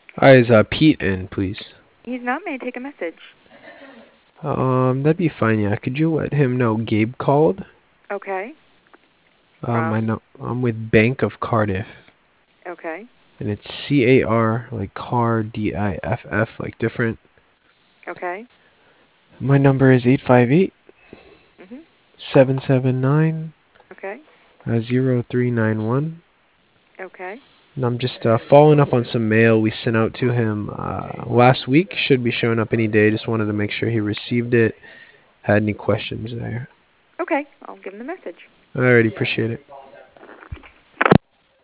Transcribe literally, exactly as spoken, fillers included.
Hi, is uh, Pete in, please? He's not. May I take a message? Um, that'd be fine, yeah. Could you let him know Gabe called? Okay. Um, I From? know I'm with Bank of Cardiff, Okay. and it's C A R, like car, D I F F, like different. Okay. My number is eight five eight, Mhm. seven seven nine, Okay. zero three nine one. Okay. And I'm just uh, following up on some mail we sent out to him uh, last week. Should be showing up any day. Just wanted to make sure he received it. Had any questions there. Okay. I'll give him the message. I already appreciate it.